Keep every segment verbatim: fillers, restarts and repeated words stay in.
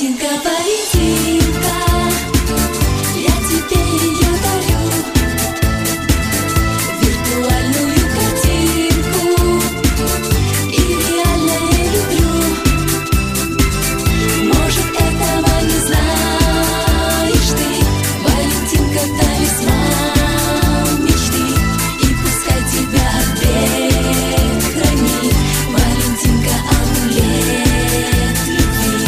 Валентинка, Валентинка, я тебе ее дарю, виртуальную картинку, и реально я люблю. Может, этого не знаешь ты, Валентинка талисман мечты, и пускай тебя век хранит Валентинка амулет любви.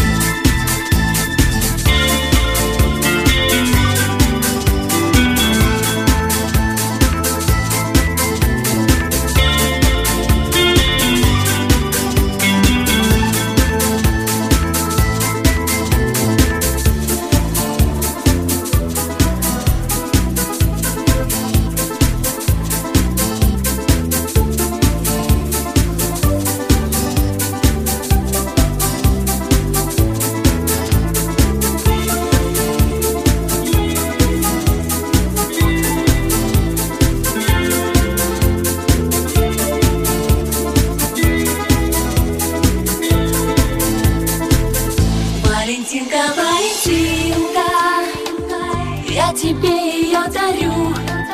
Валентинка, Валентинка, я тебе ее дарю,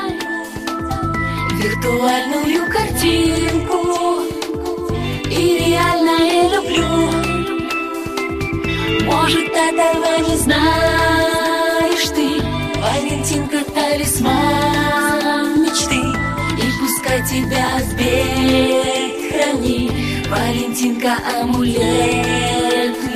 виртуальную картинку, и реально я люблю. Может, этого не знаешь ты, Валентинка талисман мечты, и пускай тебя век хранит Валентинка амулет.